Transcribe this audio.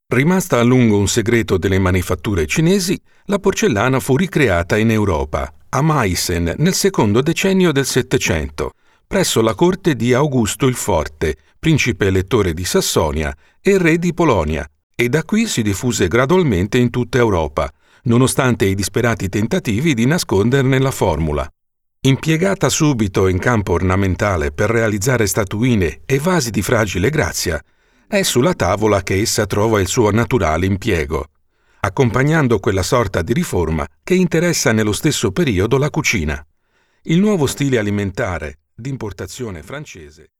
Rimasta a lungo un segreto delle manifatture cinesi, la porcellana fu ricreata in Europa, a Meissen, nel secondo decennio del Settecento, presso la corte di Augusto il Forte, principe elettore di Sassonia e re di Polonia, e da qui si diffuse gradualmente in tutta Europa, nonostante i disperati tentativi di nasconderne la formula. Impiegata subito in campo ornamentale per realizzare statuine e vasi di fragile grazia, è sulla tavola che essa trova il suo naturale impiego, accompagnando quella sorta di riforma che interessa nello stesso periodo la cucina. Il nuovo stile alimentare, d'importazione francese,